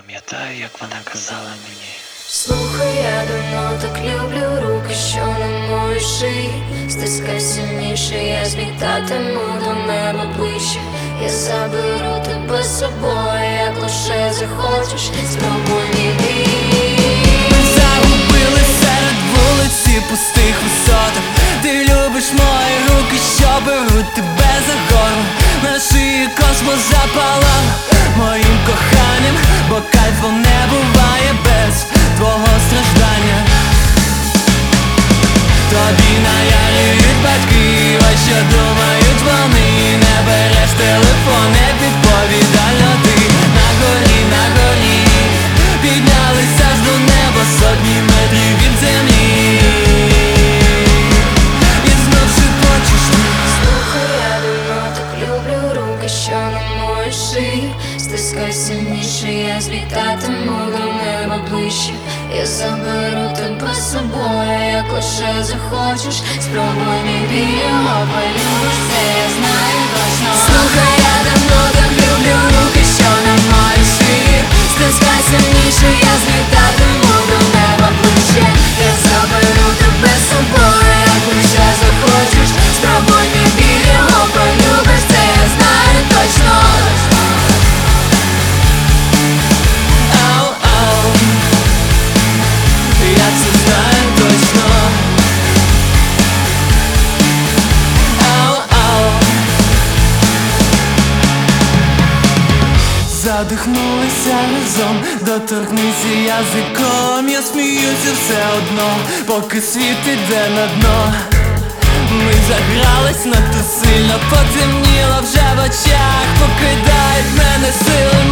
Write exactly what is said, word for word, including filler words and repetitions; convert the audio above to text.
Пам'ятаю, як вона казала мені: слухай, я давно так люблю руки, що на моїй шиї. Стискай сильніше, я злітатиму до неба ближче. Я заберу тебе з собою, як лише захочеш. Спробуй мій бій. Ми загубили серед вулиці пустих висоток. Ти любиш мої руки, що беруть тебе за горло. На шиї космос запалав моїм коханням, бо кайфу не буває без твого страждання. Тобі наярюють батьки, ось що думають вони. Не береш телефон, не відповідально ти. На горі, на горі піднялися аж до неба, сотні метрів від землі. І знов шепочеш ти. Слухай, я давно так люблю руки, що на моїй шиї. Стискай сильніше, я злітатиму до неба ближче. Я заберу тебе з собою, як лише захочеш. Спробуй мій бій, його полюбиш, це я знаю точно. Слухай, я давно так люблю руки, що на моїй шиї. Стискай сильніше, я злітатиму до неба ближче. Я заберу тебе з собою, як лише захочеш. Спробуй мій бій, його полюбиш, це я знаю точно. Я це знаю точно. Ау-ау. Задихнулися разом, доторкнися язиком. Я сміюся все одно, поки світ іде на дно. Ми загрались надто сильно, потемніло вже в очах. Покидають мене сили